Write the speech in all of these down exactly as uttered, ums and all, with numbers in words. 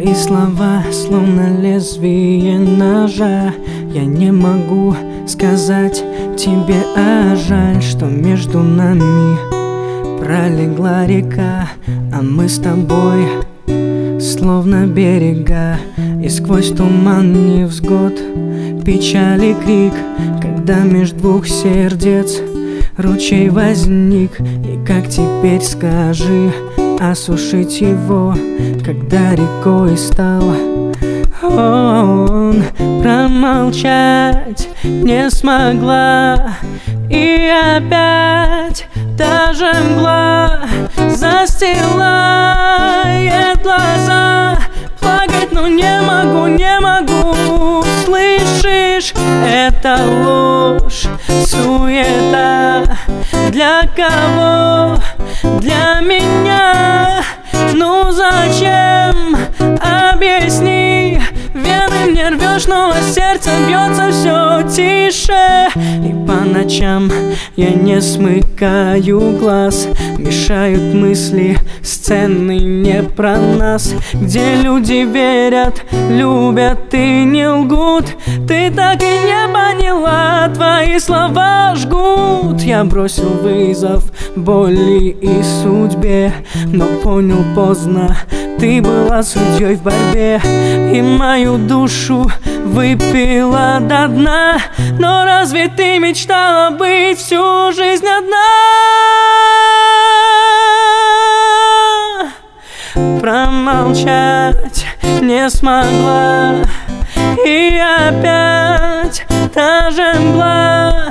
Твои слова словно лезвие ножа. Я не могу сказать тебе, а жаль, что между нами пролегла река, а мы с тобой словно берега. И сквозь туман невзгод, печаль и крик, когда меж двух сердец ручей возник. И как теперь, скажи, осушить его, когда рекой стал он? Промолчать не смогла, и опять та же мгла застилает глаза. Плакать, но не могу, не могу. Слышишь, это ложь, суета. Для кого? Для меня. Ну зачем? Объясни. Вены мне рвешь, но сердце бьется все тише. И по ночам я не смыкаю глаз, мешают мысли, сцены не про нас, где люди верят, любят и не лгут. Ты так и не поняла, твои слова жгут. Я бросил вызов боли и судьбе, но понял поздно, ты была судьей в борьбе, и мою душу выпила до дна. Но разве ты мечтала быть всю жизнь одна? Промолчать не смогла, и опять та же мгла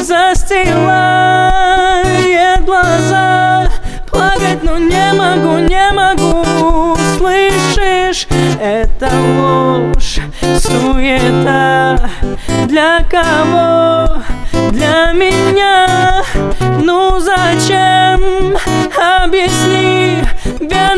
застилает глаза. Плакать, но не могу, не могу. Слышишь, это ложь, суета. Для кого? Для меня. Ну зачем? Объясни.